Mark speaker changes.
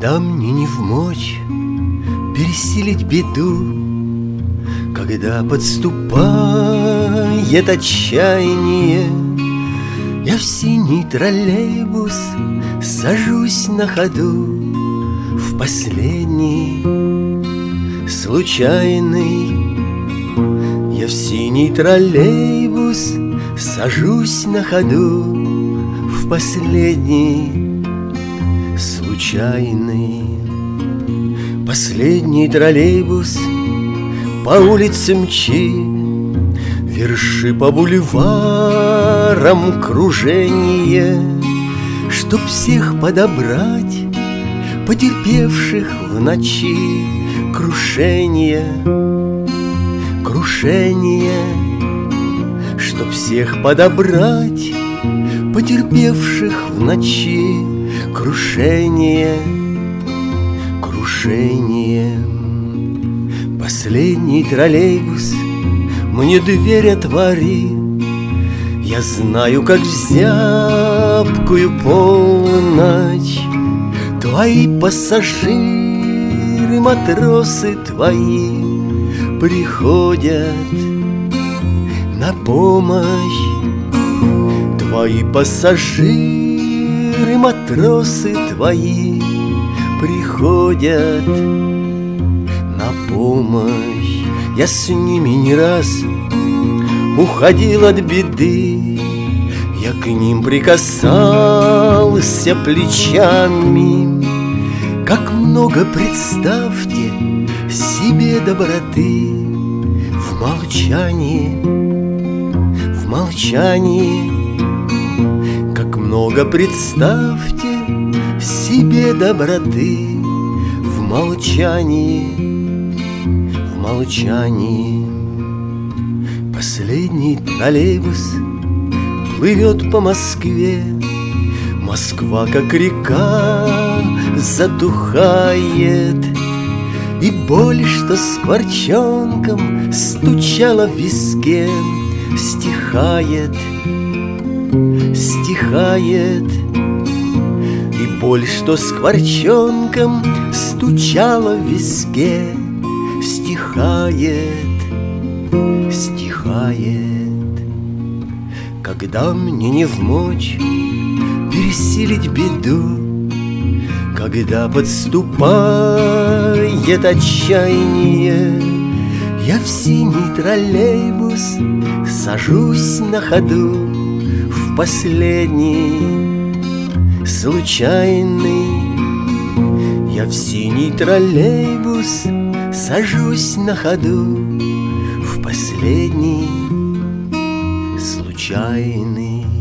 Speaker 1: Когда мне не вмочь пересилить беду, когда подступает отчаяние, я в синий троллейбус сажусь на ходу, в последний случайный. Я в синий троллейбус сажусь на ходу, в последний случайный. Последний троллейбус по улице мчи, верши по бульварам кружение, чтоб всех подобрать, потерпевших в ночи крушение, крушение. Чтоб всех подобрать, потерпевших в ночи крушение, крушение. Последний троллейбус мне дверь отвори, я знаю, как в зябкую полночь твои пассажиры, матросы твои приходят на помощь. Твои пассажиры, матросы твои приходят на помощь. Я с ними не раз уходил от беды, я к ним прикасался плечами. Как много, представьте себе, доброты в молчании, в молчании. Как много, представьте себе, доброты в молчании, в молчании. Последний троллейбус плывет по Москве, Москва, как река, затухает, и боль, что скворчонком стучала в виске, стихает, стихает. И боль, что скворчонком стучала в виске, стихает, стихает. Когда мне не вмочь пересилить беду, когда подступает отчаяние, я в синий троллейбус сажусь на ходу, в последний случайный. Я в синий троллейбус сажусь на ходу, в последний случайный.